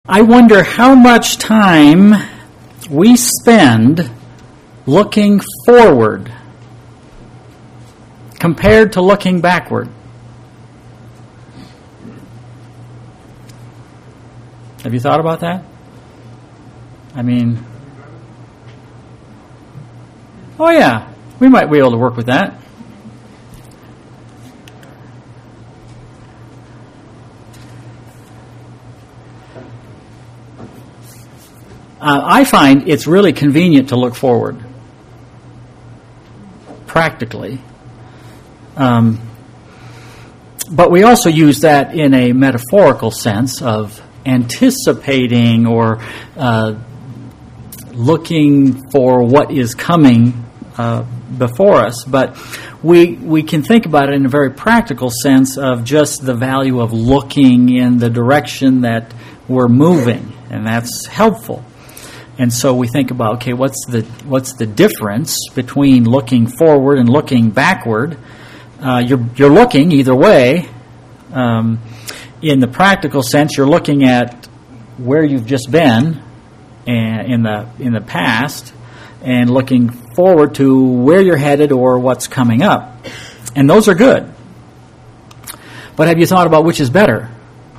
I wonder how much time we spend looking forward compared to looking backward. Have you thought about that? I mean, oh yeah, we might be able to work with that. I find it's really convenient to look forward, practically. But we also use that in a metaphorical sense of anticipating or looking for what is coming before us. But we can think about it in a very practical sense of just the value of looking in the direction that we're moving, and that's helpful. And so we think about, okay, what's the difference between looking forward and looking backward? You're looking either way. In the practical sense, you're looking at where you've just been in the past, and looking forward to where you're headed or what's coming up. And those are good. But have you thought about which is better?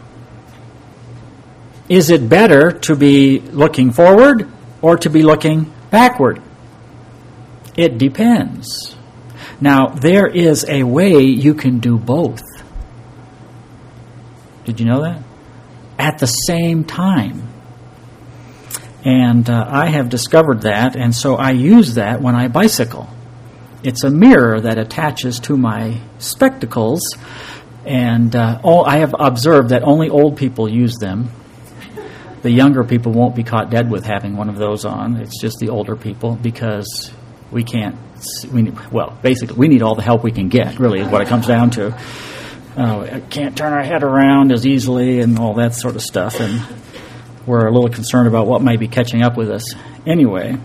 Is it better to be looking forward or to be looking backward? It depends. Now, there is a way you can do both. Did you know that? At the same time. And I have discovered that, and so I use that when I bicycle. It's a mirror that attaches to my spectacles, and I have observed that only old people use them. The younger people won't be caught dead with having one of those on. It's just the older people, because we can't, basically we need all the help we can get, really, is what it comes down to. Can't turn our head around as easily and all that sort of stuff, and we're a little concerned about what might be catching up with us anyway.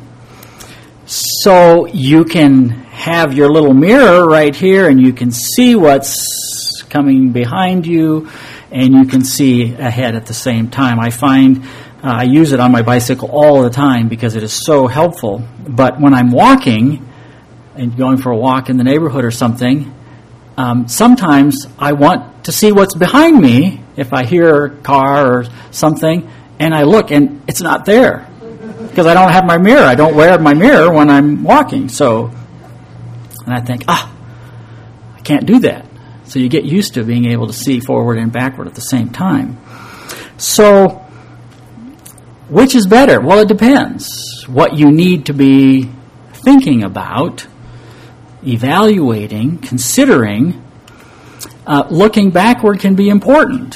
So you can have your little mirror right here, and you can see what's coming behind you, and you can see ahead at the same time. I find I use it on my bicycle all the time because it is so helpful. But when I'm walking and going for a walk in the neighborhood or something, sometimes I want to see what's behind me if I hear a car or something, and I look and it's not there because I don't have my mirror. I don't wear my mirror when I'm walking. And I think, I can't do that. So you get used to being able to see forward and backward at the same time. So which is better? Well, it depends. What you need to be thinking about, evaluating, considering, looking backward can be important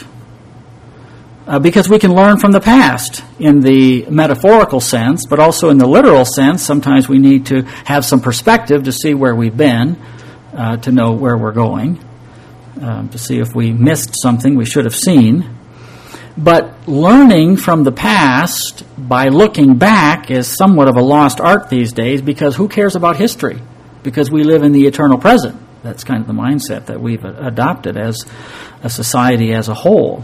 because we can learn from the past in the metaphorical sense, but also in the literal sense. Sometimes we need to have some perspective to see where we've been, to know where we're going, to see if we missed something we should have seen. But learning from the past by looking back is somewhat of a lost art these days, because who cares about history? Because we live in the eternal present. That's kind of the mindset that we've adopted as a society as a whole.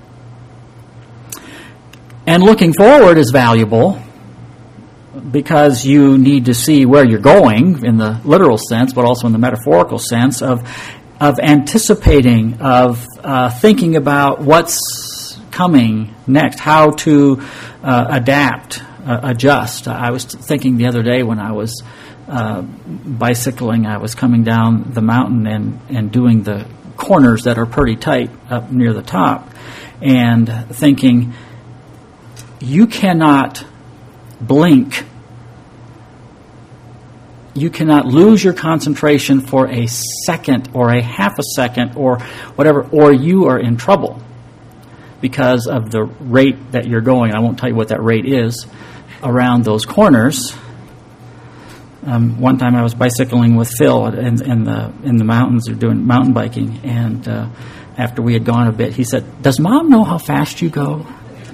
And looking forward is valuable because you need to see where you're going in the literal sense, but also in the metaphorical sense of anticipating, of thinking about what's coming next, how to adapt, adjust. I was thinking the other day when I was bicycling, I was coming down the mountain and doing the corners that are pretty tight up near the top, and thinking, you cannot blink. You cannot lose your concentration for a second or a half a second or whatever, or you are in trouble because of the rate that you're going. I won't tell you what that rate is around those corners. One time I was bicycling with Phil in the mountains, or doing mountain biking, and after we had gone a bit, he said, "Does Mom know how fast you go?"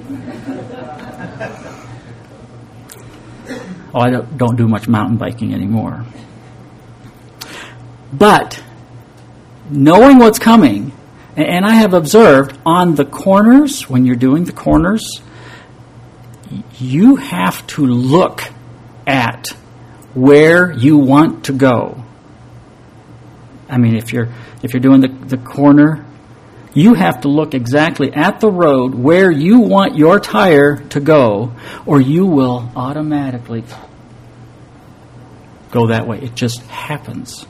Oh, I don't do much mountain biking anymore. But knowing what's coming, and I have observed on the corners, when you're doing the corners, you have to look at where you want to go. I mean, if you're doing the corner, you have to look exactly at the road where you want your tire to go, or you will automatically go that way. It just happens.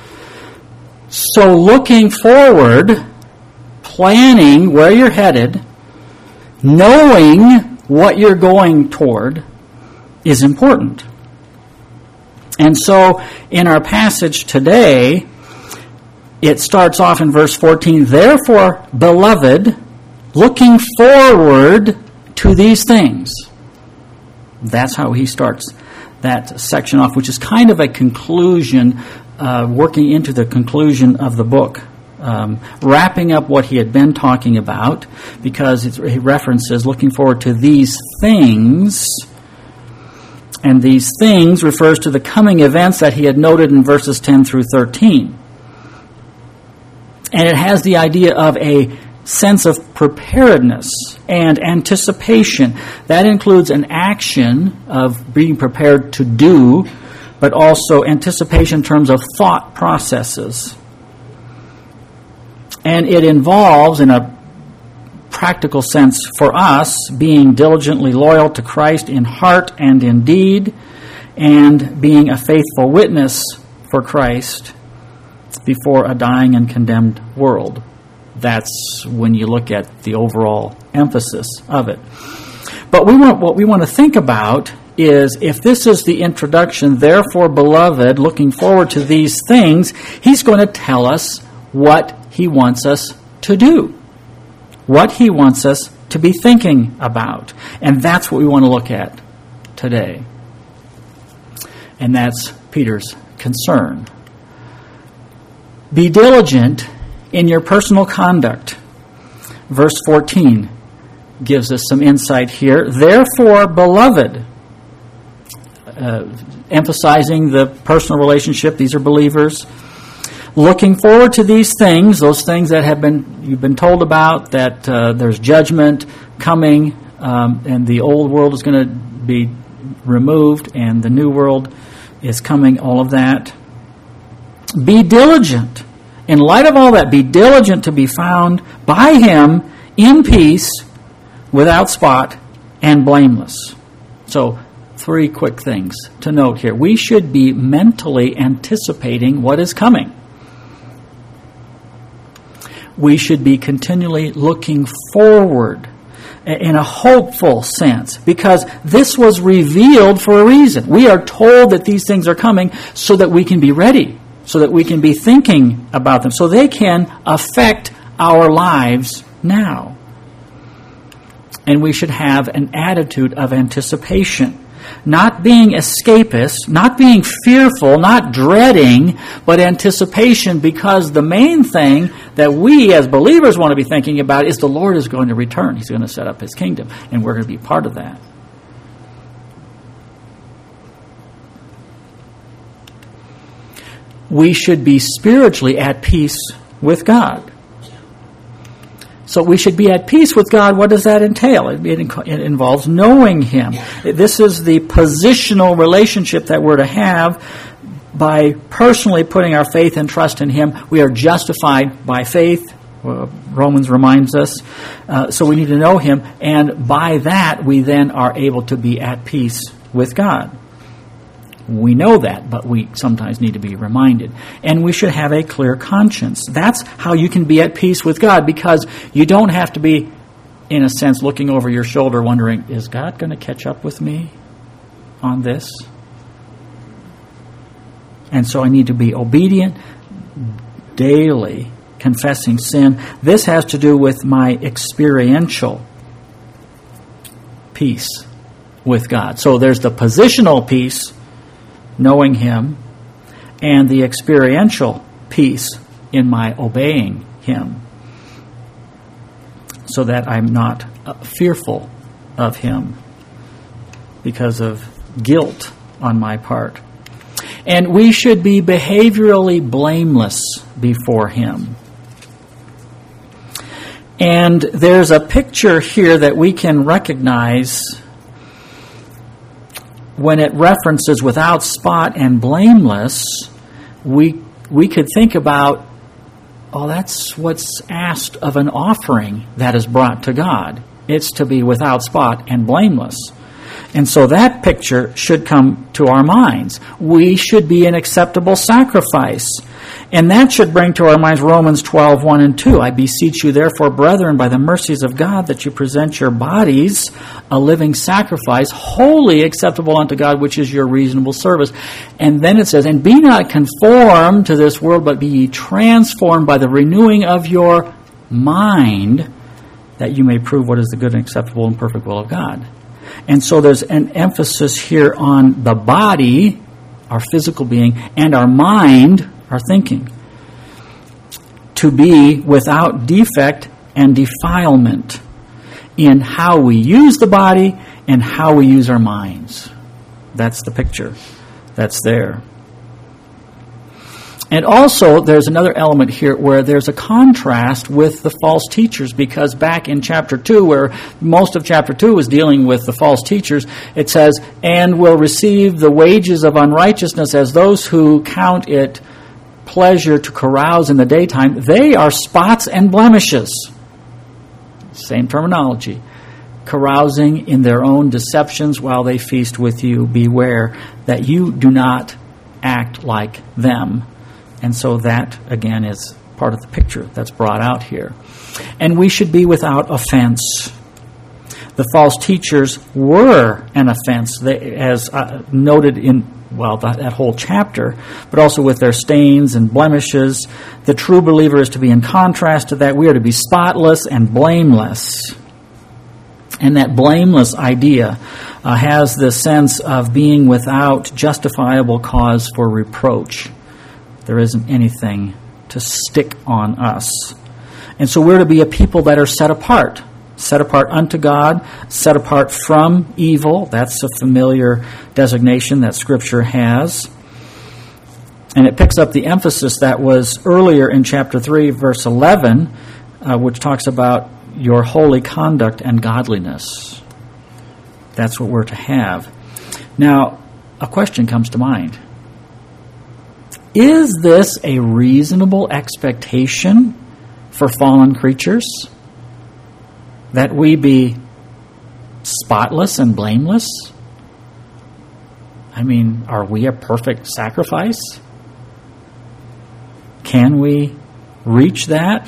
So looking forward, planning where you're headed, knowing what you're going toward is important. And so in our passage today, it starts off in verse 14, "Therefore, beloved, looking forward to these things." That's how he starts that section off, which is kind of a conclusion, working into the conclusion of the book, wrapping up what he had been talking about, because he references looking forward to these things. And these things refers to the coming events that he had noted in verses 10 through 13. And it has the idea of a sense of preparedness and anticipation. That includes an action of being prepared to do, but also anticipation in terms of thought processes. And it involves, in a practical sense for us, being diligently loyal to Christ in heart and in deed, and being a faithful witness for Christ before a dying and condemned world. That's when you look at the overall emphasis of it. But what we want to think about is, if this is the introduction, "Therefore, beloved, looking forward to these things," he's going to tell us what he wants us to do, what he wants us to be thinking about. And that's what we want to look at today. And that's Peter's concern. "Be diligent in your personal conduct." Verse 14 gives us some insight here. "Therefore, beloved," emphasizing the personal relationship. These are believers. "Looking forward to these things," those things that you've been told about, that there's judgment coming, and the old world is going to be removed, and the new world is coming, all of that. "Be diligent." In light of all that, be diligent to be found by him in peace, without spot, and blameless. So, 3 quick things to note here. We should be mentally anticipating what is coming. We should be continually looking forward in a hopeful sense, because this was revealed for a reason. We are told that these things are coming so that we can be ready, so that we can be thinking about them, so they can affect our lives now. And we should have an attitude of anticipation, not being escapist, not being fearful, not dreading, but anticipation, because the main thing that we as believers want to be thinking about is the Lord is going to return. He's going to set up his kingdom, and we're going to be part of that. We should be spiritually at peace with God. So we should be at peace with God. What does that entail? It involves knowing him. This is the positional relationship that we're to have. By personally putting our faith and trust in him, we are justified by faith. Romans reminds us. So we need to know him. And by that, we then are able to be at peace with God. We know that, but we sometimes need to be reminded. And we should have a clear conscience. That's how you can be at peace with God, because you don't have to be, in a sense, looking over your shoulder wondering, is God going to catch up with me on this? And so I need to be obedient, daily confessing sin. This has to do with my experiential peace with God. So there's the positional peace, knowing him, and the experiential peace in my obeying him, so that I'm not fearful of him because of guilt on my part. And we should be behaviorally blameless before him. And there's a picture here that we can recognize when it references without spot and blameless, we could think about, oh, that's what's asked of an offering that is brought to God. It's to be without spot and blameless. And so that picture should come to our minds. We should be an acceptable sacrifice. And that should bring to our minds Romans 12:1 and 2. I beseech you, therefore, brethren, by the mercies of God, that you present your bodies a living sacrifice, wholly acceptable unto God, which is your reasonable service. And then it says, and be not conformed to this world, but be ye transformed by the renewing of your mind, that you may prove what is the good and acceptable and perfect will of God. And so there's an emphasis here on the body, our physical being, and our mind, our thinking, to be without defect and defilement in how we use the body and how we use our minds. That's the picture that's there. And also, there's another element here where there's a contrast with the false teachers, because back in chapter 2, where most of chapter 2 is dealing with the false teachers, it says, and will receive the wages of unrighteousness as those who count it pleasure to carouse in the daytime. They are spots and blemishes. Same terminology. Carousing in their own deceptions while they feast with you. Beware that you do not act like them. And so that, again, is part of the picture that's brought out here. And we should be without offense. The false teachers were an offense, as noted in, that whole chapter, but also with their stains and blemishes. The true believer is to be in contrast to that. We are to be spotless and blameless. And that blameless idea has the sense of being without justifiable cause for reproach. There isn't anything to stick on us. And so we're to be a people that are set apart unto God, set apart from evil. That's a familiar designation that Scripture has. And it picks up the emphasis that was earlier in chapter 3, verse 11, which talks about your holy conduct and godliness. That's what we're to have. Now, a question comes to mind. Is this a reasonable expectation for fallen creatures? That we be spotless and blameless? I mean, are we a perfect sacrifice? Can we reach that?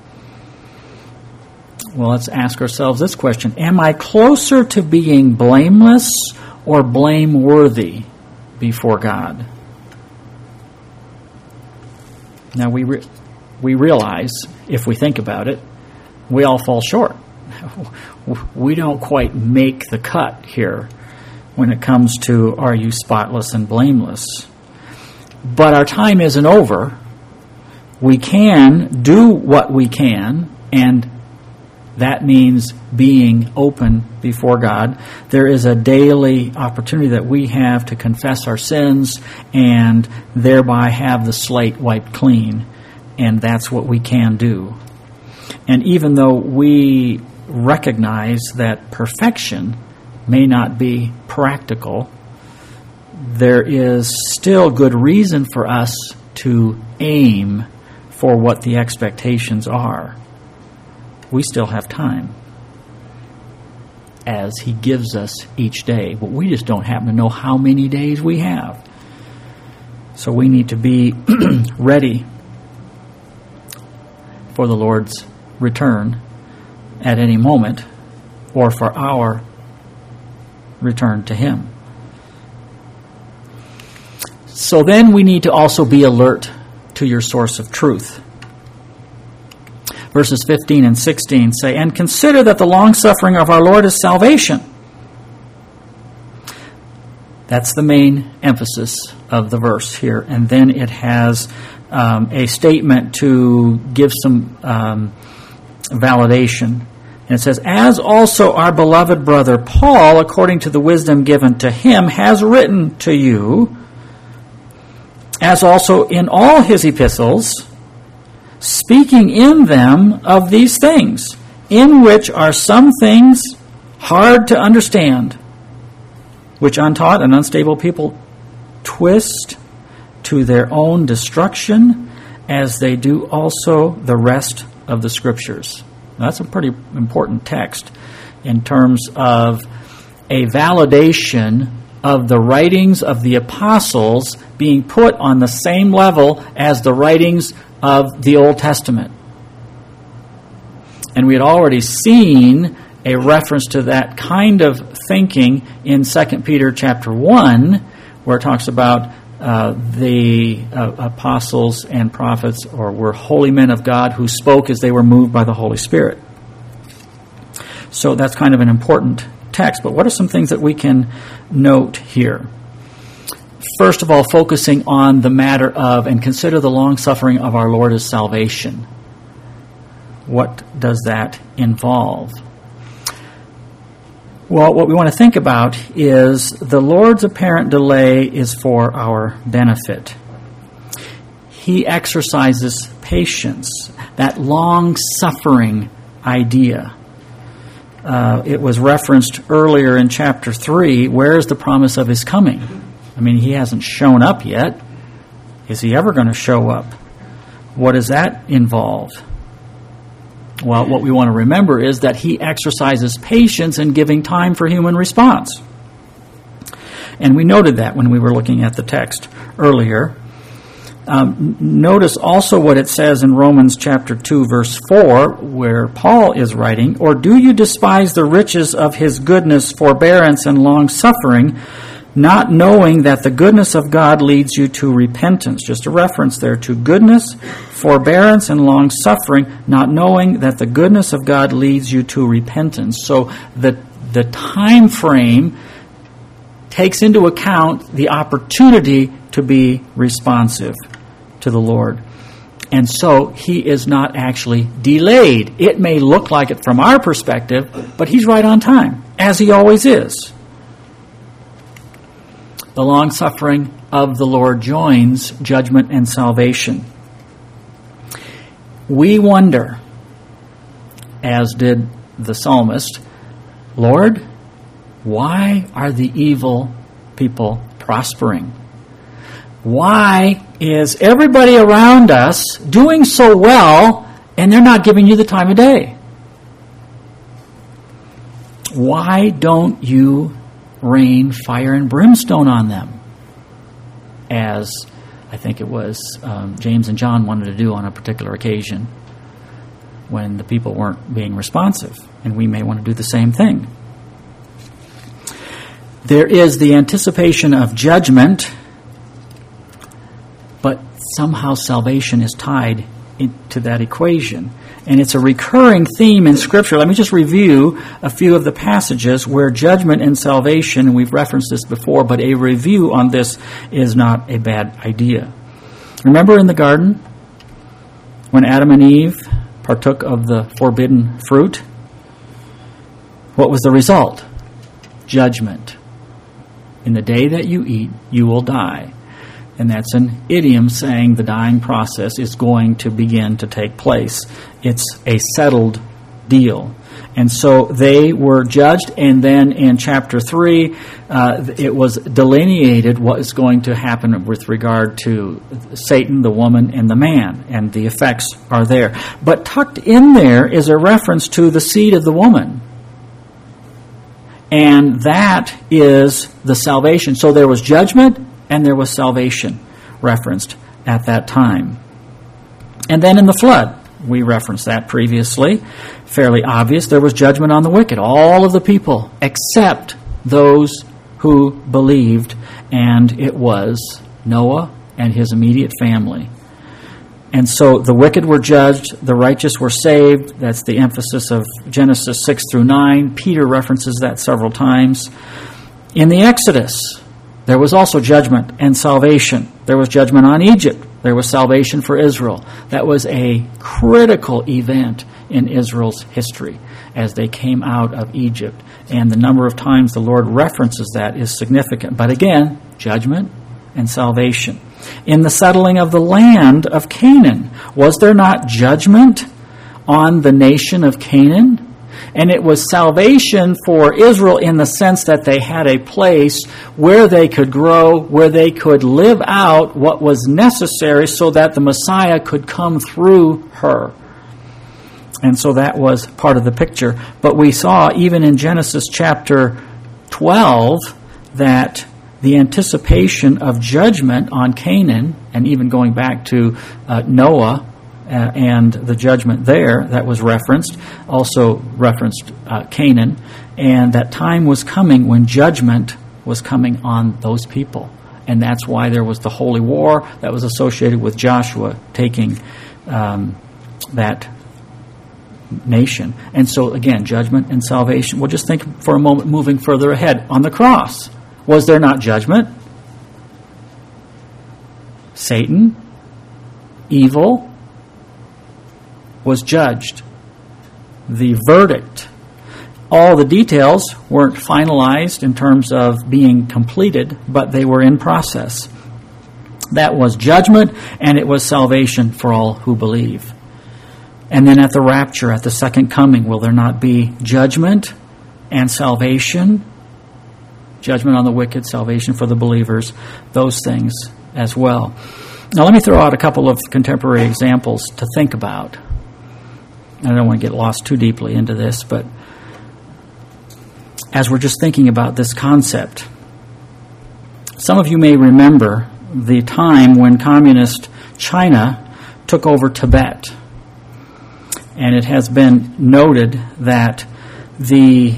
Well, let's ask ourselves this question. Am I closer to being blameless or blameworthy before God? Now, we realize, if we think about it, we all fall short. We don't quite make the cut here when it comes to, are you spotless and blameless? But our time isn't over. We can do what we can, and that means being open before God. There is a daily opportunity that we have to confess our sins and thereby have the slate wiped clean. And that's what we can do. And even though we recognize that perfection may not be practical, there is still good reason for us to aim for what the expectations are. We still have time as He gives us each day, but we just don't happen to know how many days we have. So we need to be ready for the Lord's return at any moment, or for our return to Him. So then we need to also be alert to your source of truth. Verses 15 and 16 say, and consider that the long-suffering of our Lord is salvation. That's the main emphasis of the verse here. And then it has a statement to give some validation. And it says, as also our beloved brother Paul, according to the wisdom given to him, has written to you, as also in all his epistles, speaking in them of these things, in which are some things hard to understand, which untaught and unstable people twist to their own destruction, as they do also the rest of the Scriptures. Now, that's a pretty important text in terms of a validation of the writings of the apostles being put on the same level as the writings of the Old Testament. And we had already seen a reference to that kind of thinking in 2 Peter chapter 1, where it talks about the apostles and prophets, or were holy men of God who spoke as they were moved by the Holy Spirit. So that's kind of an important text. But what are some things that we can note here? First of all, focusing on the matter of, and consider the long-suffering of our Lord as salvation. What does that involve? Well, what we want to think about is the Lord's apparent delay is for our benefit. He exercises patience, that long-suffering idea. It was referenced earlier in chapter 3. Where is the promise of His coming? I mean, He hasn't shown up yet. Is He ever going to show up? What does that involve? Well, what we want to remember is that He exercises patience in giving time for human response. And we noted that when we were looking at the text earlier. Notice also what it says in Romans chapter 2, verse 4, where Paul is writing, "Or do you despise the riches of His goodness, forbearance, and long-suffering, not knowing that the goodness of God leads you to repentance?" Just a reference there to goodness, forbearance, and long-suffering, not knowing that the goodness of God leads you to repentance. So the time frame takes into account the opportunity to be responsive to the Lord. And so He is not actually delayed. It may look like it from our perspective, but He's right on time, as He always is. The long-suffering of the Lord joins judgment and salvation. We wonder, as did the psalmist, "Lord, why are the evil people prospering? Why is everybody around us doing so well and they're not giving you the time of day? Why don't you rain fire and brimstone on them?" As I think it was James and John wanted to do on a particular occasion when the people weren't being responsive. And we may want to do the same thing. There is the anticipation of judgment, but somehow salvation is tied into that equation. And it's a recurring theme in Scripture. Let me just review a few of the passages where judgment and salvation, and we've referenced this before, but a review on this is not a bad idea. Remember in the garden when Adam and Eve partook of the forbidden fruit? What was the result? Judgment. In the day that you eat, you will die. And that's an idiom saying the dying process is going to begin to take place. It's a settled deal. And so they were judged, and then in chapter 3, it was delineated what is going to happen with regard to Satan, the woman, and the man, and the effects are there. But tucked in there is a reference to the seed of the woman. And that is the salvation. So there was judgment and there was salvation referenced at that time. And then in the flood, we referenced that previously, fairly obvious, there was judgment on the wicked, all of the people except those who believed, and it was Noah and his immediate family. And so the wicked were judged, the righteous were saved. That's the emphasis of Genesis 6 through 9. Peter references that several times. In the Exodus, there was also judgment and salvation. There was judgment on Egypt. There was salvation for Israel. That was a critical event in Israel's history as they came out of Egypt. And the number of times the Lord references that is significant. But again, judgment and salvation. In the settling of the land of Canaan, was there not judgment on the nation of Canaan? And it was salvation for Israel in the sense that they had a place where they could grow, where they could live out what was necessary so that the Messiah could come through her. And so that was part of the picture. But we saw even in Genesis chapter 12 that the anticipation of judgment on Canaan, and even going back to Noah and the judgment there that was referenced, also referenced Canaan, and that time was coming when judgment was coming on those people. And that's why there was the holy war that was associated with Joshua taking that nation. And so, again, judgment and salvation. We'll just think for a moment, moving further ahead. On the cross, was there not judgment? Satan, evil, was judged. The verdict, all the details weren't finalized in terms of being completed, but they were in process. That was judgment, and it was salvation for all who believe. And then at the rapture, at the second coming, will there not be judgment and salvation? Judgment on the wicked, salvation for the believers, those things as well. Now let me throw out a couple of contemporary examples to think about. I don't want to get lost too deeply into this, but as we're just thinking about this concept, some of you may remember the time when communist China took over Tibet. And it has been noted that the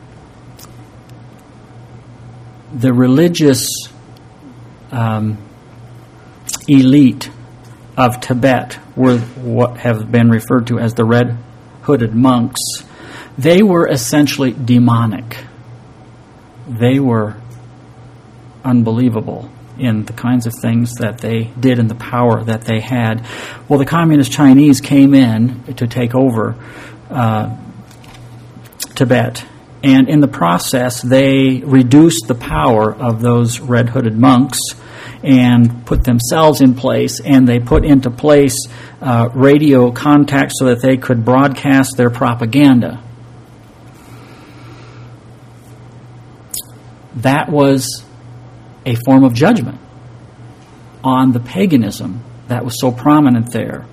religious elite of Tibet were what have been referred to as the red-hooded monks. They were essentially demonic. They were unbelievable in the kinds of things that they did and the power that they had. Well, the communist Chinese came in to take over Tibet, and in the process they reduced the power of those red-hooded monks and put themselves in place, and they put into place radio contact so that they could broadcast their propaganda. That was a form of judgment on the paganism that was so prominent there.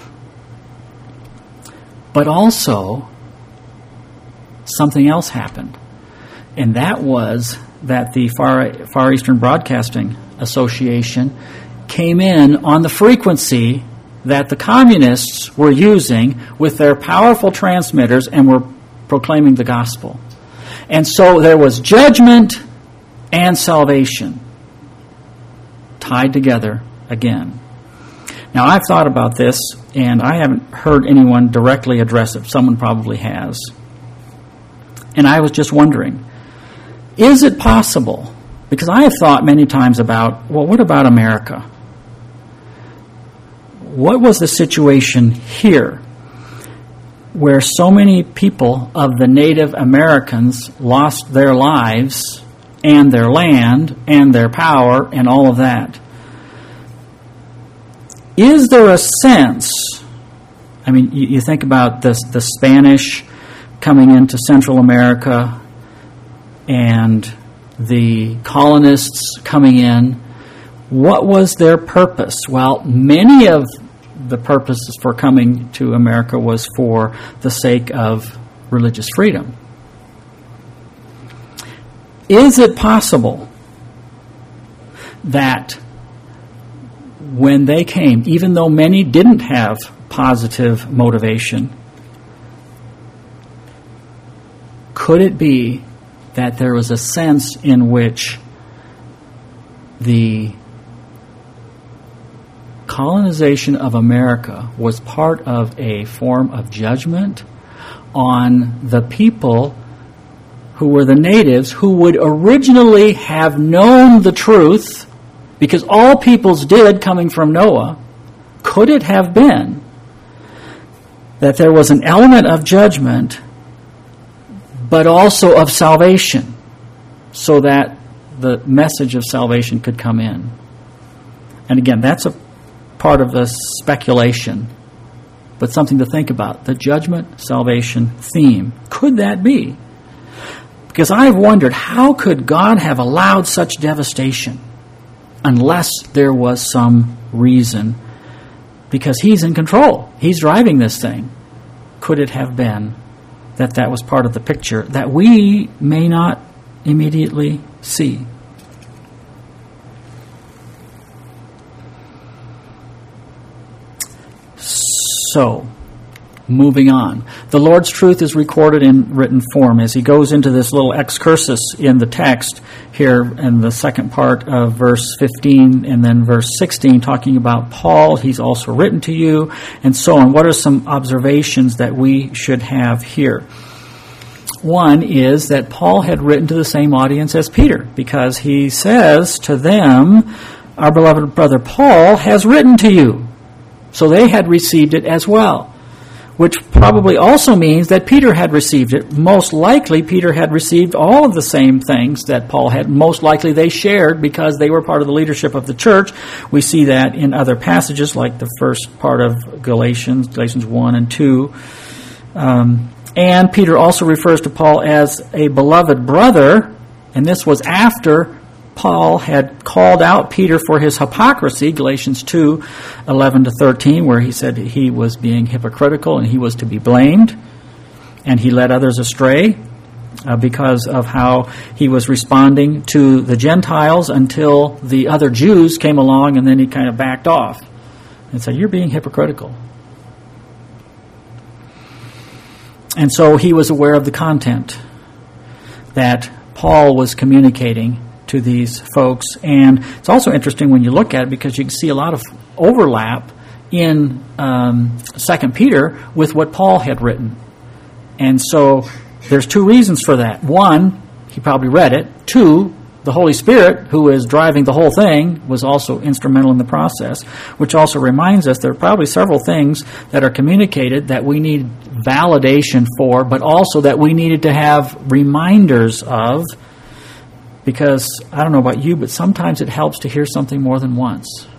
But also, something else happened, and that was that the Far Eastern Broadcasting Association came in on the frequency that the communists were using with their powerful transmitters and were proclaiming the gospel. And so there was judgment and salvation tied together again. Now, I've thought about this, and I haven't heard anyone directly address it. Someone probably has. And I was just wondering, is it possible? Because I have thought many times about, well, what about America? What was the situation here where so many people of the Native Americans lost their lives and their land and their power and all of that? Is there a sense, I mean, you think about the Spanish coming into Central America and the colonists coming in. What was their purpose? Well, many of the purposes for coming to America was for the sake of religious freedom. Is it possible that when they came, even though many didn't have positive motivation, could it be that there was a sense in which the colonization of America was part of a form of judgment on the people who were the natives, who would originally have known the truth, because all peoples did coming from Noah? Could it have been that there was an element of judgment, but also of salvation, so that the message of salvation could come in? And again, that's a part of the speculation but something to think about. The judgment, salvation theme. Could that be? Because I've wondered, how could God have allowed such devastation unless there was some reason? Because He's in control. He's driving this thing. Could it have been that was part of the picture that we may not immediately see? So, moving on. The Lord's truth is recorded in written form as he goes into this little excursus in the text here in the second part of verse 15 and then verse 16, talking about Paul. He's also written to you, and so on. What are some observations that we should have here? One is that Paul had written to the same audience as Peter, because he says to them, our beloved brother Paul has written to you. So they had received it as well, which probably also means that Peter had received it. Most likely, Peter had received all of the same things that Paul had. Most likely, they shared because they were part of the leadership of the church. We see that in other passages, like the first part of Galatians 1 and 2. And Peter also refers to Paul as a beloved brother, and this was after Paul had called out Peter for his hypocrisy, Galatians 2, 11 to 13, where he said he was being hypocritical and he was to be blamed, and he led others astray because of how he was responding to the Gentiles until the other Jews came along, and then he kind of backed off and said, you're being hypocritical. And so he was aware of the content that Paul was communicating to these folks. And it's also interesting when you look at it, because you can see a lot of overlap in 2 Peter with what Paul had written. And so there's two reasons for that. One, he probably read it. Two, the Holy Spirit, who is driving the whole thing, was also instrumental in the process, which also reminds us there are probably several things that are communicated that we need validation for, but also that we needed to have reminders of. Because, I don't know about you, but sometimes it helps to hear something more than once.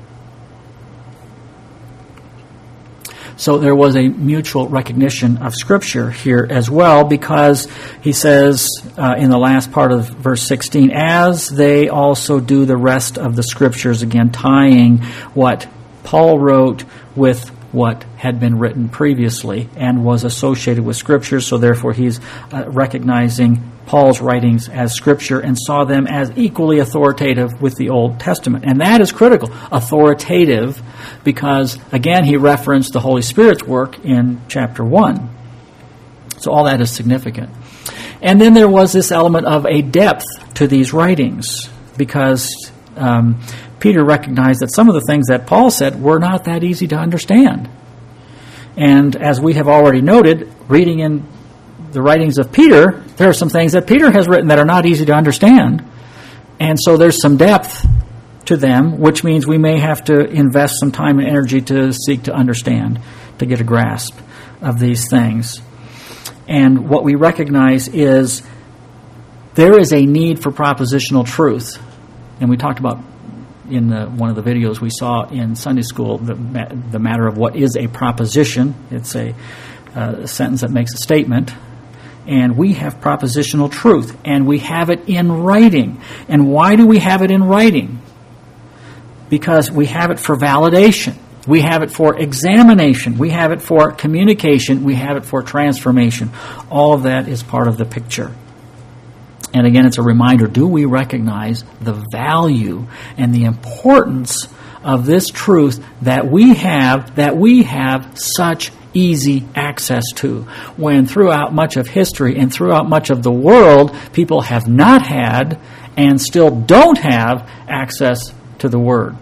So there was a mutual recognition of Scripture here as well, because he says in the last part of verse 16, as they also do the rest of the Scriptures, again tying what Paul wrote with what had been written previously and was associated with Scripture. So therefore he's recognizing Paul's writings as Scripture and saw them as equally authoritative with the Old Testament. And that is critical, authoritative, because, again, he referenced the Holy Spirit's work in chapter 1. So all that is significant. And then there was this element of a depth to these writings, because Peter recognized that some of the things that Paul said were not that easy to understand. And as we have already noted, reading in the writings of Peter, there are some things that Peter has written that are not easy to understand. And so there's some depth to them, which means we may have to invest some time and energy to seek to understand, to get a grasp of these things. And what we recognize is there is a need for propositional truth. And we talked about in one of the videos we saw in Sunday school the matter of what is a proposition. It's a sentence that makes a statement. And we have propositional truth, and we have it in writing. And why do we have it in writing? Because we have it for validation. We have it for examination. We have it for communication. We have it for transformation. All of that is part of the picture. And again, it's a reminder, do we recognize the value and the importance of this truth that we have such easy access to, when throughout much of history and throughout much of the world, people have not had and still don't have access to the Word.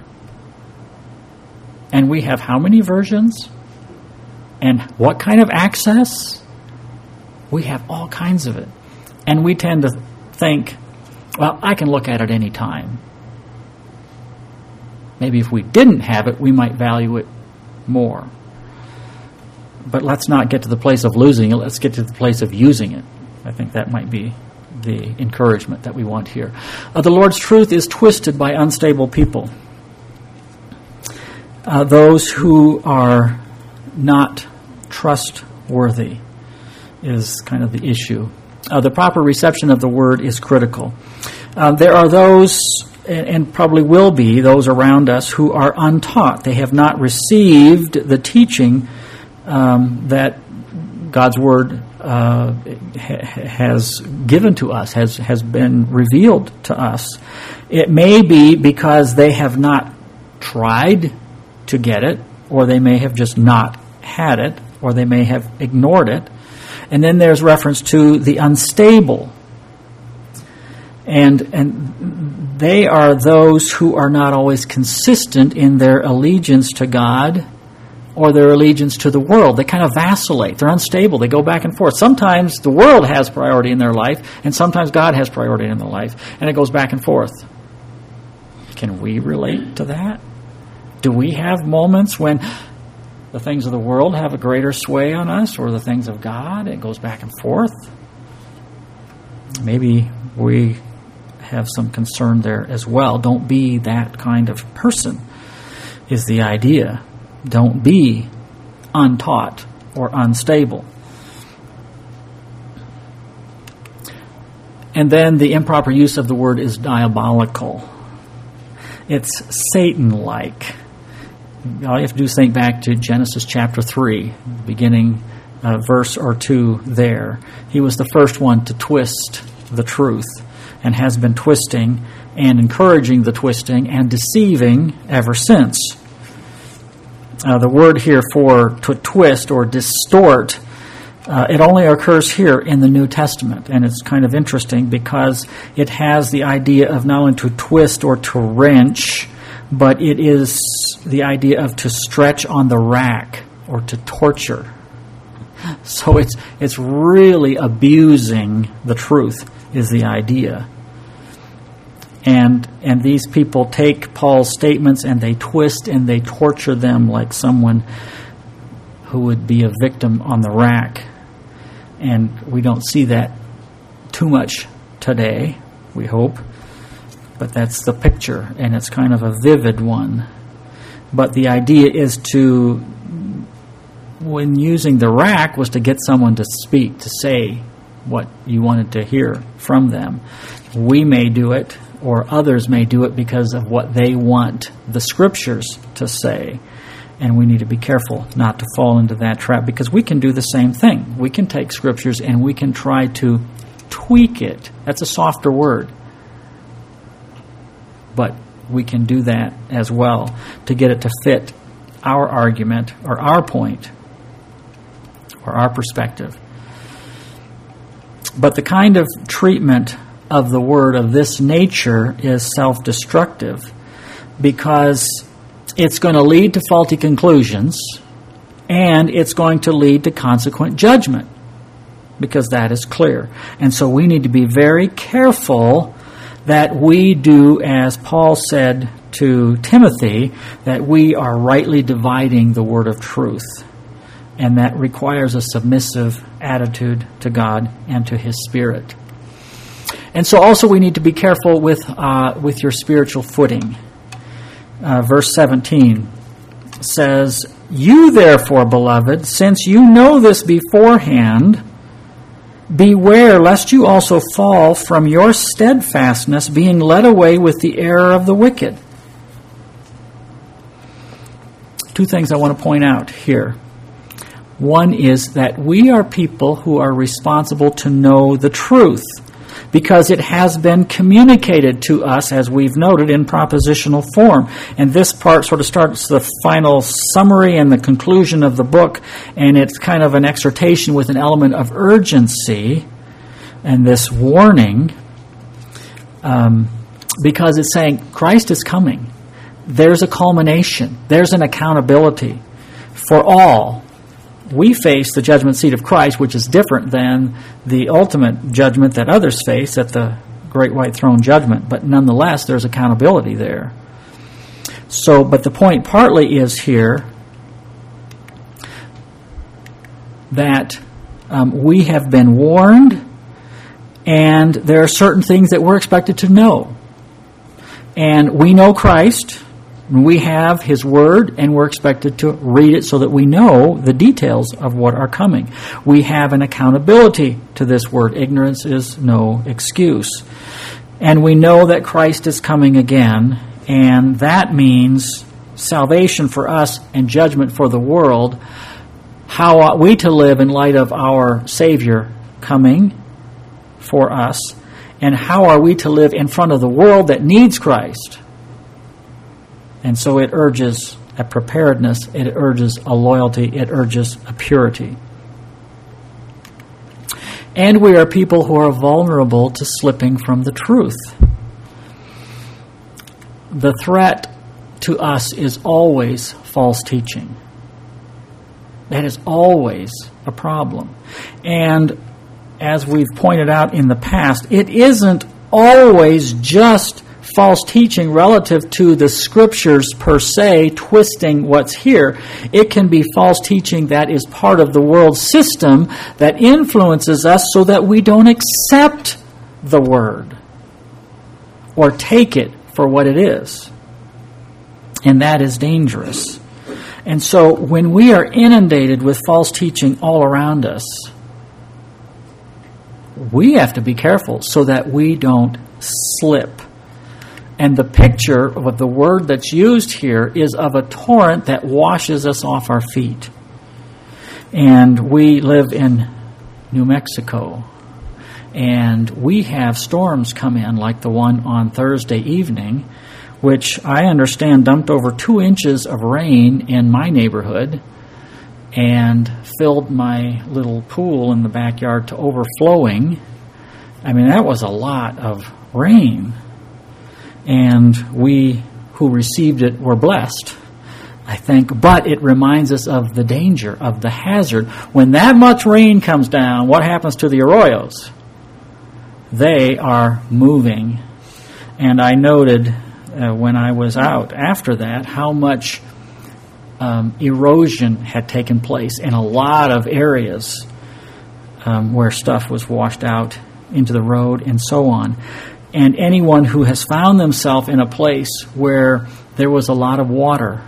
And we have how many versions? And what kind of access? We have all kinds of it. And we tend to think, well, I can look at it any time. Maybe if we didn't have it, we might value it more. But let's not get to the place of losing it. Let's get to the place of using it. I think that might be the encouragement that we want here. The Lord's truth is twisted by unstable people. Those who are not trustworthy is kind of the issue. The proper reception of the word is critical. There are those, and probably will be, those around us who are untaught. They have not received the teaching that God's Word has given to us, has been revealed to us. It may be because they have not tried to get it, or they may have just not had it, or they may have ignored it. And then there's reference to the unstable. And they are those who are not always consistent in their allegiance to God or their allegiance to the world. They kind of vacillate. They're unstable. They go back and forth. Sometimes the world has priority in their life, and sometimes God has priority in their life, and it goes back and forth. Can we relate to that? Do we have moments when the things of the world have a greater sway on us, or the things of God? It goes back and forth. Maybe we have some concern there as well. Don't be that kind of person, is the idea. Don't be untaught or unstable. And then the improper use of the word is diabolical. It's Satan-like. All you have to do is think back to Genesis chapter 3, beginning verse or 2 there. He was the first one to twist the truth, and has been twisting and encouraging the twisting and deceiving ever since. The word here for to twist or distort, it only occurs here in the New Testament. And it's kind of interesting because it has the idea of not only to twist or to wrench, but it is the idea of to stretch on the rack or to torture. So it's really abusing the truth is the idea. And these people take Paul's statements and they twist and they torture them like someone who would be a victim on the rack. And we don't see that too much today, we hope. But that's the picture, and it's kind of a vivid one. But the idea is to, when using the rack, was to get someone to speak, to say what you wanted to hear from them. We may do it, or others may do it because of what they want the Scriptures to say. And we need to be careful not to fall into that trap, because we can do the same thing. We can take Scriptures and we can try to tweak it. That's a softer word. But we can do that as well to get it to fit our argument or our point or our perspective. But the kind of treatment of the word of this nature is self-destructive, because it's going to lead to faulty conclusions, and it's going to lead to consequent judgment, because that is clear. And so we need to be very careful that we do, as Paul said to Timothy, that we are rightly dividing the word of truth. And that requires a submissive attitude to God and to His Spirit. And so also we need to be careful with your spiritual footing. Verse 17 says, "You therefore, beloved, since you know this beforehand, beware lest you also fall from your steadfastness, being led away with the error of the wicked." Two things I want to point out here. One is that we are people who are responsible to know the truth, because it has been communicated to us, as we've noted, in propositional form. And this part sort of starts the final summary and the conclusion of the book, and it's kind of an exhortation with an element of urgency and this warning, because it's saying Christ is coming. There's a culmination. There's an accountability for all. We face the judgment seat of Christ, which is different than the ultimate judgment that others face at the great white throne judgment. But nonetheless, there's accountability there. So, but the point partly is here that we have been warned, and there are certain things that we're expected to know. And we know Christ. We have His Word, and we're expected to read it so that we know the details of what are coming. We have an accountability to this Word. Ignorance is no excuse. And we know that Christ is coming again, and that means salvation for us and judgment for the world. How ought we to live in light of our Savior coming for us? And how are we to live in front of the world that needs Christ? And so it urges a preparedness, it urges a loyalty, it urges a purity. And we are people who are vulnerable to slipping from the truth. The threat to us is always false teaching. That is always a problem. And as we've pointed out in the past, it isn't always just false teaching relative to the Scriptures per se, twisting what's here. It can be false teaching that is part of the world system that influences us so that we don't accept the Word or take it for what it is. And that is dangerous. And so when we are inundated with false teaching all around us, we have to be careful so that we don't slip. And the picture of the word that's used here is of a torrent that washes us off our feet. And we live in New Mexico, and we have storms come in like the one on Thursday evening, which I understand dumped over 2 inches of rain in my neighborhood and filled my little pool in the backyard to overflowing. I mean, that was a lot of rain. And we who received it were blessed, I think. But it reminds us of the danger, of the hazard. When that much rain comes down, what happens to the arroyos? They are moving. And I noted when I was out after that how much erosion had taken place in a lot of areas where stuff was washed out into the road and so on. And anyone who has found themselves in a place where there was a lot of water,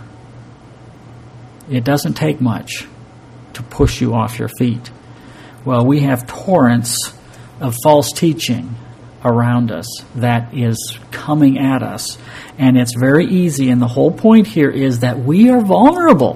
it doesn't take much to push you off your feet. Well, we have torrents of false teaching around us that is coming at us. And it's very easy, and the whole point here is that we are vulnerable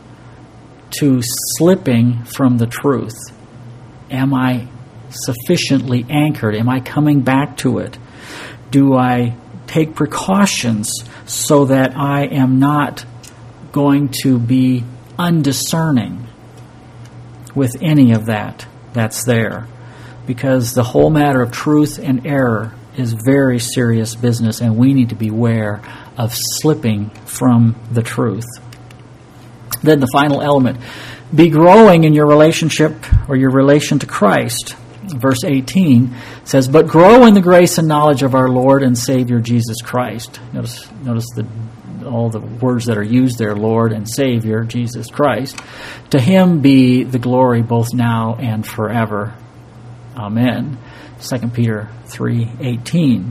to slipping from the truth. Am I sufficiently anchored? Am I coming back to it? Do I take precautions so that I am not going to be undiscerning with any of that that's there? Because the whole matter of truth and error is very serious business, and we need to beware of slipping from the truth. Then the final element, be growing in your relationship or your relation to Christ. Verse 18 says, but grow in the grace and knowledge of our Lord and Savior Jesus Christ. Notice all the words that are used there, Lord and Savior, Jesus Christ. To Him be the glory both now and forever. Amen. 2 Peter 3:18.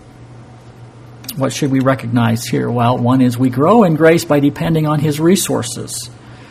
What should we recognize here? Well, one is we grow in grace by depending on His resources.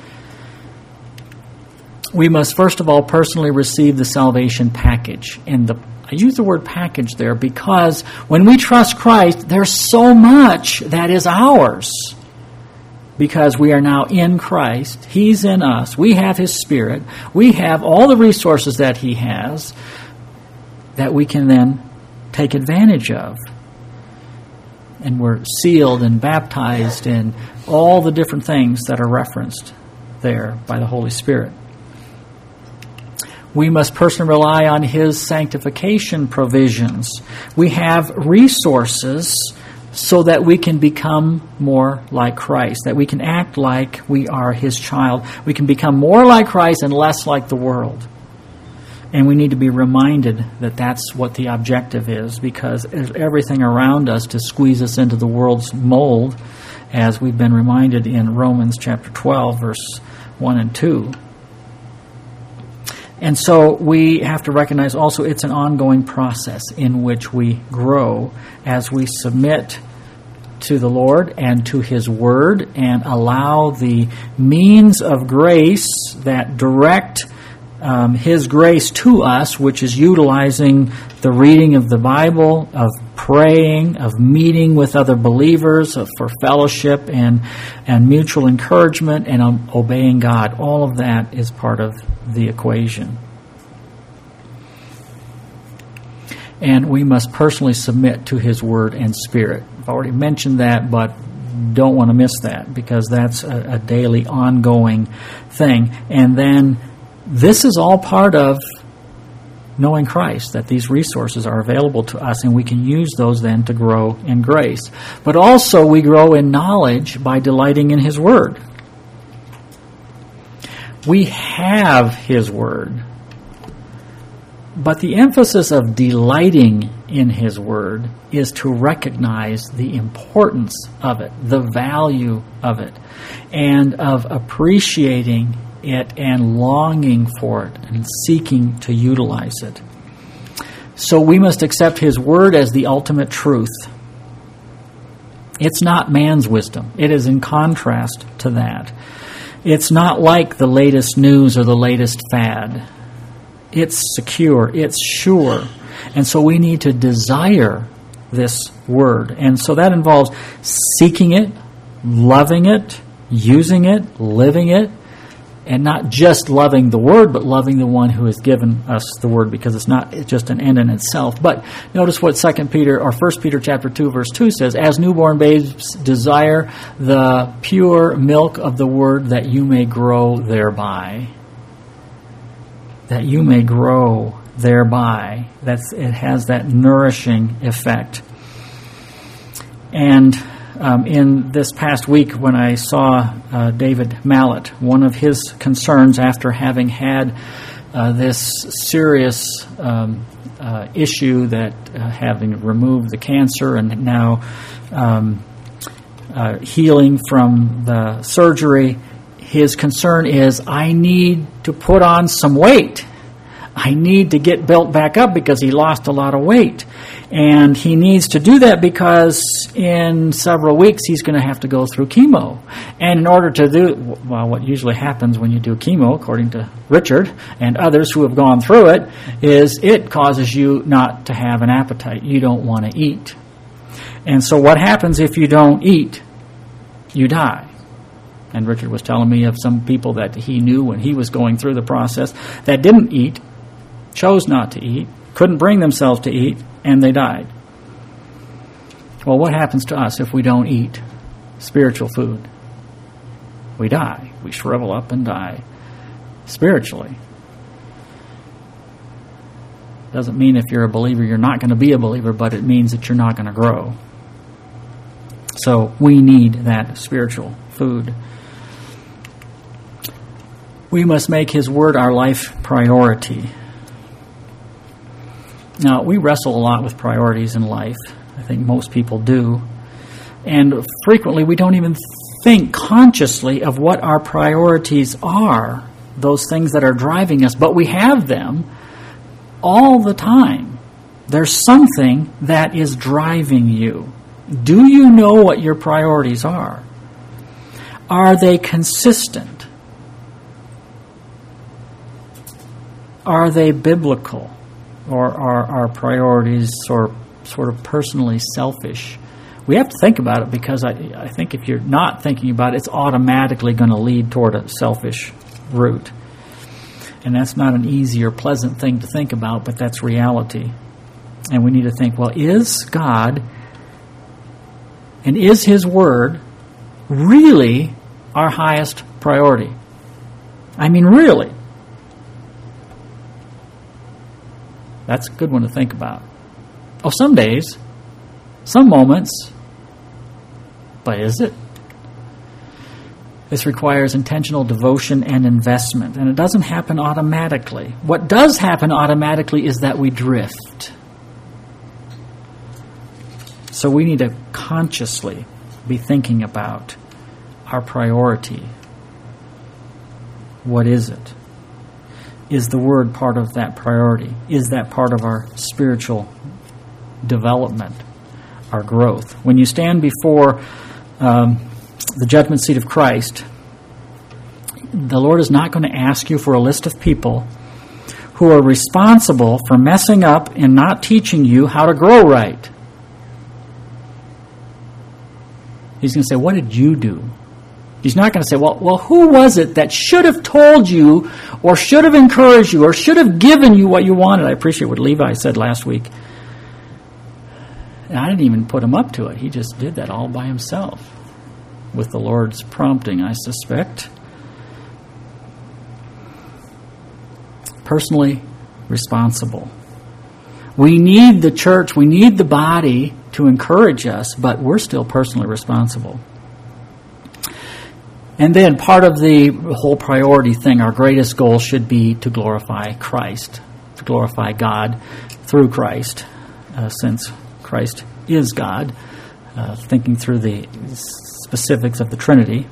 We must first of all personally receive the salvation package. And I use the word package there because when we trust Christ, there's so much that is ours. Because we are now in Christ. He's in us. We have His Spirit. We have all the resources that He has that we can then take advantage of. And we're sealed and baptized and all the different things that are referenced there by the Holy Spirit. We must personally rely on His sanctification provisions. We have resources so that we can become more like Christ, that we can act like we are His child. We can become more like Christ and less like the world. And we need to be reminded that that's what the objective is, because there's everything around us to squeeze us into the world's mold, as we've been reminded in Romans chapter 12, verse 1 and 2. And so we have to recognize also it's an ongoing process in which we grow as we submit to the Lord and to His Word and allow the means of grace that direct His grace to us, which is utilizing the reading of the Bible, of praying, of meeting with other believers, for fellowship and mutual encouragement, and obeying God. All of that is part of the equation. And we must personally submit to His Word and Spirit. I've already mentioned that, but don't want to miss that, because that's a daily, ongoing thing. And then this is all part of knowing Christ, that these resources are available to us, and we can use those then to grow in grace. But also we grow in knowledge by delighting in His Word. We have His Word. But the emphasis of delighting in His Word is to recognize the importance of it, the value of it, and of appreciating it and longing for it and seeking to utilize it. So we must accept His Word as the ultimate truth. It's not man's wisdom. It is in contrast to that. It's not like the latest news or the latest fad. It's secure. It's sure. And so we need to desire this Word. And so that involves seeking it, loving it, using it, living it, and not just loving the Word, but loving the one who has given us the Word, because it's not just an end in itself. But notice what 1 Peter chapter 2, verse 2 says, "As newborn babes desire the pure milk of the Word, that you may grow thereby." That you may grow thereby. It has that nourishing effect. And in this past week, when I saw David Mallet, one of his concerns after having had this serious issue that having removed the cancer and now healing from the surgery, his concern is, I need to put on some weight. I need to get built back up because he lost a lot of weight. And he needs to do that because in several weeks he's going to have to go through chemo. And in order to do, well, what usually happens when you do chemo, according to Richard and others who have gone through it, is it causes you not to have an appetite. You don't want to eat. And so what happens if you don't eat? You die. And Richard was telling me of some people that he knew when he was going through the process that didn't eat, chose not to eat, couldn't bring themselves to eat, and they died. Well, what happens to us if we don't eat spiritual food? We die. We shrivel up and die spiritually. Doesn't mean if you're a believer you're not going to be a believer, but it means that you're not going to grow. So we need that spiritual food. We must make His Word our life priority. Now, we wrestle a lot with priorities in life. I think most people do. And frequently we don't even think consciously of what our priorities are, those things that are driving us, but we have them all the time. There's something that is driving you. Do you know what your priorities are? Are they consistent? Are they biblical? Or are our priorities sort of personally selfish? We have to think about it, because I think if you're not thinking about it, it's automatically going to lead toward a selfish route. And that's not an easy or pleasant thing to think about, but that's reality. And we need to think, well, is God and is His Word really our highest priority? I mean, really? That's a good one to think about. Oh, some days, some moments, but is it? This requires intentional devotion and investment, and it doesn't happen automatically. What does happen automatically is that we drift. So we need to consciously be thinking about our priority. What is it? Is the Word part of that priority? Is that part of our spiritual development? our growth. When you stand before the judgment seat of Christ, the Lord is not going to ask you for a list of people who are responsible for messing up and not teaching you how to grow right. He's going to say, what did you do? He's not going to say, well, who was it that should have told you or should have encouraged you or should have given you what you wanted? I appreciate what Levi said last week. And I didn't even put him up to it. He just did that all by himself with the Lord's prompting, I suspect. Personally responsible. We need the church, we need the body to encourage us, but we're still personally responsible. And then part of the whole priority thing, our greatest goal should be to glorify Christ, to glorify God through Christ, since Christ is God, thinking through the specifics of the Trinity.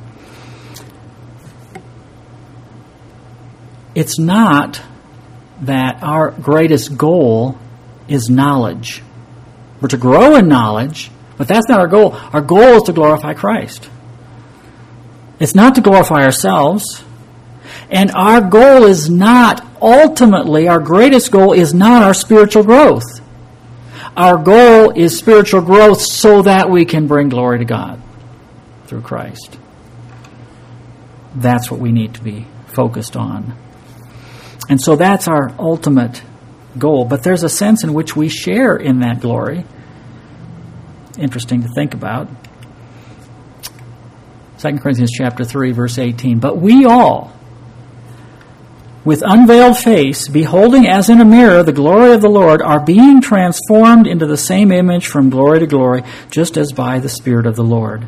It's not that our greatest goal is knowledge. We're to grow in knowledge, but that's not our goal. Our goal is to glorify Christ. It's not to glorify ourselves. And our goal is not, ultimately, our greatest goal is not our spiritual growth. Our goal is spiritual growth so that we can bring glory to God through Christ. That's what we need to be focused on. And so that's our ultimate goal. But there's a sense in which we share in that glory. Interesting to think about. 2 Corinthians chapter 3, verse 18. But we all, with unveiled face, beholding as in a mirror the glory of the Lord, are being transformed into the same image from glory to glory, just as by the Spirit of the Lord.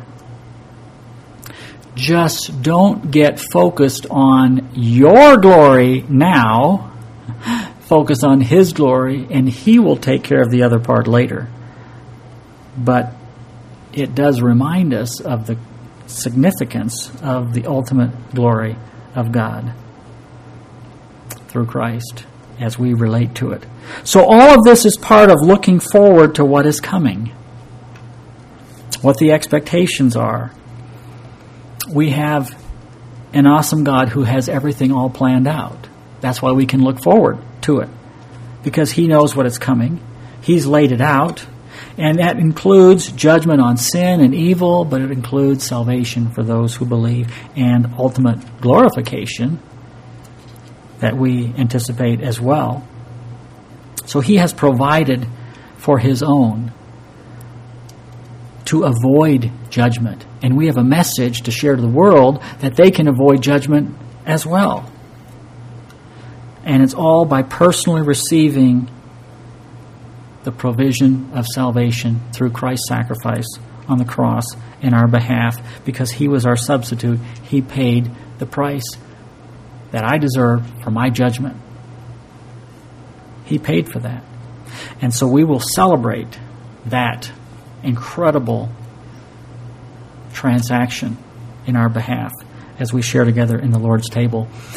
Just don't get focused on your glory now. Focus on His glory, and He will take care of the other part later. But it does remind us of the significance of the ultimate glory of God through Christ as we relate to it. So all of this is part of looking forward to what is coming, what the expectations are. We have an awesome God who has everything all planned out. That's why we can look forward to it, because He knows what is coming. He's laid it out, and that includes judgment on sin and evil, but it includes salvation for those who believe and ultimate glorification that we anticipate as well. So He has provided for His own to avoid judgment. And we have a message to share to the world that they can avoid judgment as well. And it's all by personally receiving the provision of salvation through Christ's sacrifice on the cross in our behalf, because He was our substitute. He paid the price that I deserve for my judgment. He paid for that. And so we will celebrate that incredible transaction in our behalf as we share together in the Lord's table.